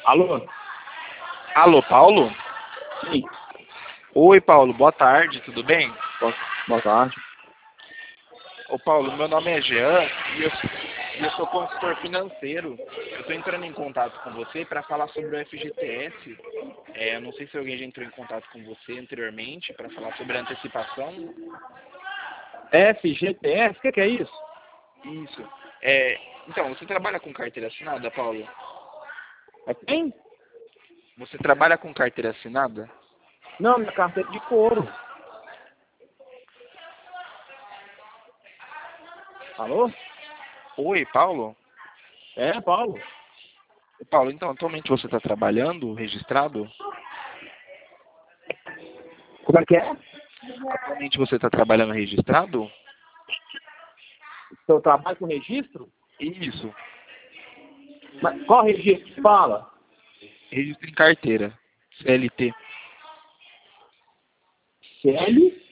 Alô? Alô, Paulo? Sim. Oi, Paulo, boa tarde, tudo bem? Boa tarde. Ô, Paulo, meu nome é Jean e eu sou consultor financeiro. Eu estou entrando em contato com você para falar sobre o FGTS. Eu não sei se alguém já entrou em contato com você anteriormente para falar sobre a antecipação. FGTS, o que é isso? Isso. Então, você trabalha com carteira assinada, Paulo? É quem? Você trabalha com carteira assinada? Não, minha carteira de couro. Alô? Oi, Paulo? É, Paulo. Paulo, então, atualmente você está trabalhando registrado? Como é que é? Atualmente você está trabalhando registrado? Seu trabalho com registro? Isso. Mas qual registro que fala? Registro em carteira. CLT. CL?